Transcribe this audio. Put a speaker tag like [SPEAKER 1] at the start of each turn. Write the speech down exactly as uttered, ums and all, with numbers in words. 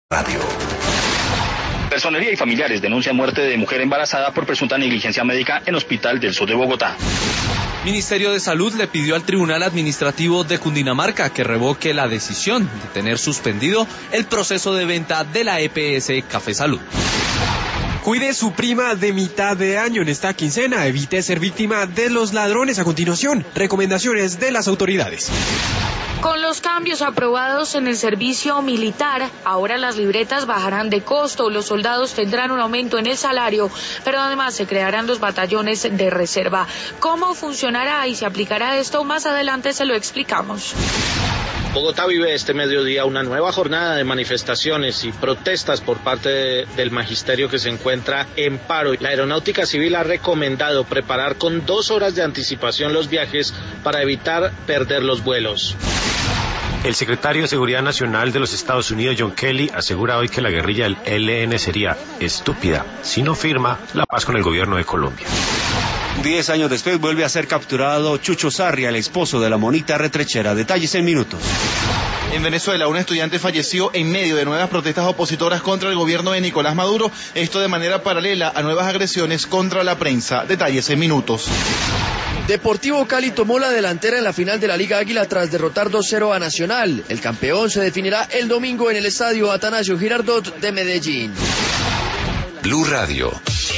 [SPEAKER 1] Radio.
[SPEAKER 2] Personería y familiares denuncian muerte de mujer embarazada por presunta negligencia médica en hospital del sur de Bogotá.
[SPEAKER 3] Ministerio de Salud le pidió al Tribunal Administrativo de Cundinamarca que revoque la decisión de tener suspendido el proceso de venta de la E P S Café Salud.
[SPEAKER 4] Cuide su prima de mitad de año en esta quincena. Evite ser víctima de los ladrones. A continuación, recomendaciones de las autoridades.
[SPEAKER 5] Con los cambios aprobados en el servicio militar, ahora las libretas bajarán de costo, los soldados tendrán un aumento en el salario, pero además se crearán los batallones de reserva. ¿Cómo funcionará y se aplicará esto? Más adelante se lo explicamos.
[SPEAKER 6] Bogotá vive este mediodía una nueva jornada de manifestaciones y protestas por parte de, del magisterio que se encuentra en paro. La Aeronáutica Civil ha recomendado preparar con dos horas de anticipación los viajes para evitar perder los vuelos.
[SPEAKER 7] El secretario de Seguridad Nacional de los Estados Unidos, John Kelly, asegura hoy que la guerrilla del E L N sería estúpida si no firma la paz con el gobierno de Colombia.
[SPEAKER 8] Diez años después vuelve a ser capturado Chucho Sarria, el esposo de la monita retrechera. Detalles en minutos.
[SPEAKER 9] En Venezuela, un estudiante falleció en medio de nuevas protestas opositoras contra el gobierno de Nicolás Maduro, esto de manera paralela a nuevas agresiones contra la prensa. Detalles en minutos.
[SPEAKER 10] Deportivo Cali tomó la delantera en la final de la Liga Águila tras derrotar dos cero a Nacional. El campeón se definirá el domingo en el estadio Atanasio Girardot de Medellín.
[SPEAKER 1] Blue Radio.